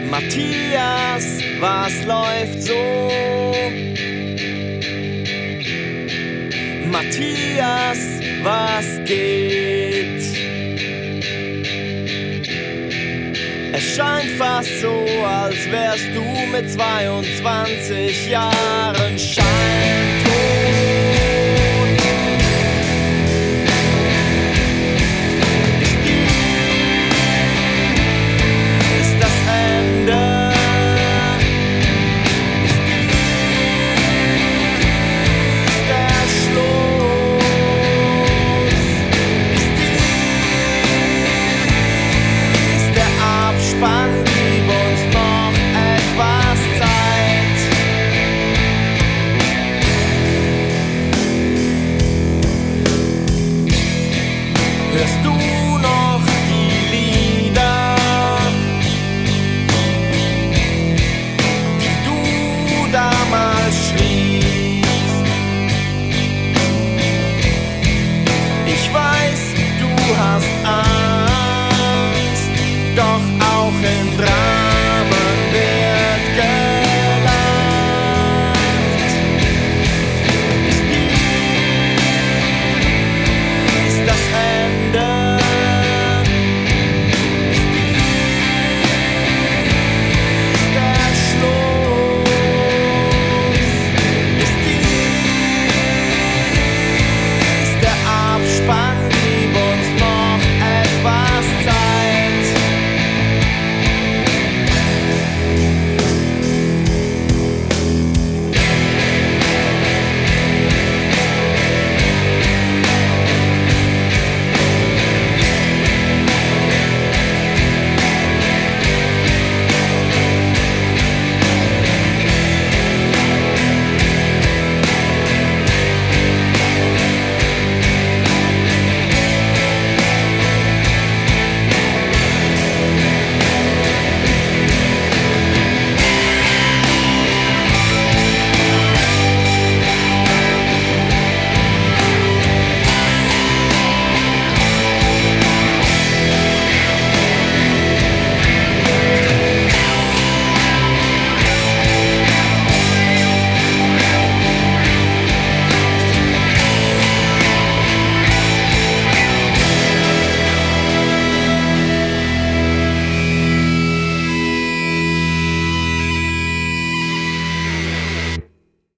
Matthias, was läuft so? Matthias, was geht? Es scheint fast so, als wärst du mit 22 Jahren scheintot. Ist das Ende? Ist dies der Schluss? Ist dies der Abspann? Gib uns noch etwas Zeit. Hörst du noch die Lieder, die du damals schriebst? Ich weiß, du hast Angst, doch